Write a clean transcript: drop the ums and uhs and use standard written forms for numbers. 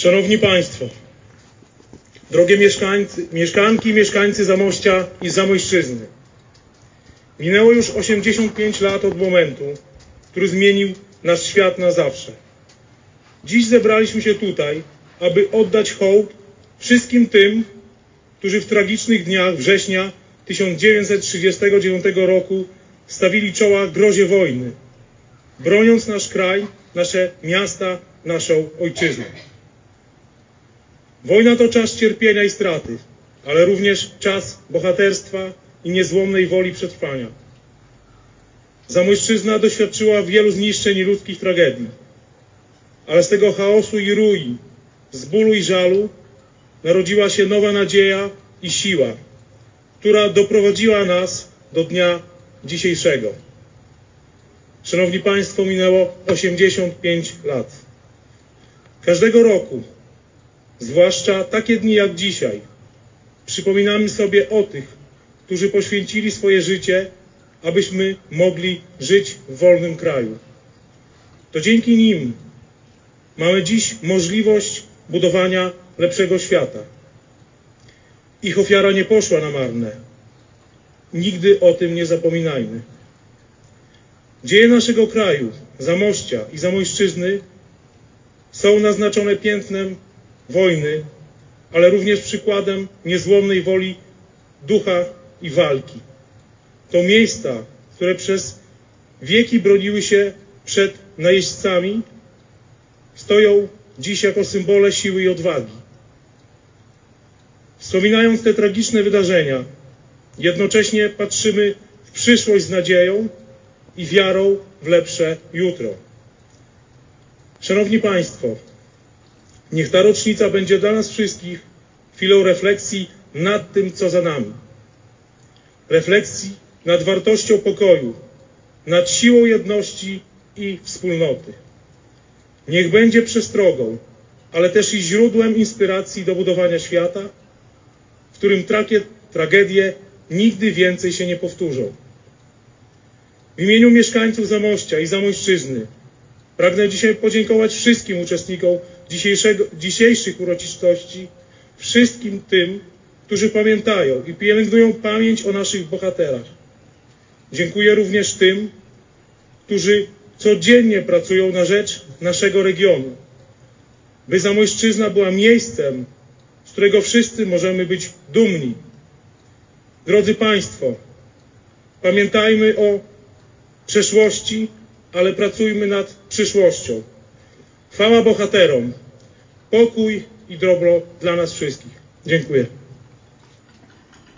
Szanowni Państwo, drogie mieszkanki i mieszkańcy Zamościa i Zamojszczyzny, minęło już 85 lat od momentu, który zmienił nasz świat na zawsze. Dziś zebraliśmy się tutaj, aby oddać hołd wszystkim tym, którzy w tragicznych dniach września 1939 roku stawili czoła grozie wojny, broniąc nasz kraj, nasze miasta, naszą ojczyznę. Wojna to czas cierpienia i straty, ale również czas bohaterstwa i niezłomnej woli przetrwania. Zamojszczyzna doświadczyła wielu zniszczeń i ludzkich tragedii, ale z tego chaosu i ruin, z bólu i żalu narodziła się nowa nadzieja i siła, która doprowadziła nas do dnia dzisiejszego. Szanowni Państwo, minęło 85 lat. Każdego roku, zwłaszcza takie dni jak dzisiaj, przypominamy sobie o tych, którzy poświęcili swoje życie, abyśmy mogli żyć w wolnym kraju. To dzięki nim mamy dziś możliwość budowania lepszego świata. Ich ofiara nie poszła na marne. Nigdy o tym nie zapominajmy. Dzieje naszego kraju, Zamościa i Zamojszczyzny są naznaczone piętnem wojny, ale również przykładem niezłomnej woli ducha i walki. To miejsca, które przez wieki broniły się przed najeźdźcami, stoją dziś jako symbole siły i odwagi. Wspominając te tragiczne wydarzenia, jednocześnie patrzymy w przyszłość z nadzieją i wiarą w lepsze jutro. Szanowni Państwo, niech ta rocznica będzie dla nas wszystkich chwilą refleksji nad tym, co za nami. Refleksji nad wartością pokoju, nad siłą jedności i wspólnoty. Niech będzie przestrogą, ale też i źródłem inspiracji do budowania świata, w którym takie tragedie nigdy więcej się nie powtórzą. W imieniu mieszkańców Zamościa i Zamojszczyzny pragnę dzisiaj podziękować wszystkim uczestnikom dzisiejszych uroczystości, wszystkim tym, którzy pamiętają i pielęgnują pamięć o naszych bohaterach. Dziękuję również tym, którzy codziennie pracują na rzecz naszego regionu, by Zamojszczyzna była miejscem, z którego wszyscy możemy być dumni. Drodzy Państwo, pamiętajmy o przeszłości, ale pracujmy nad przyszłością. Chwała bohaterom, pokój i dobro dla nas wszystkich. Dziękuję.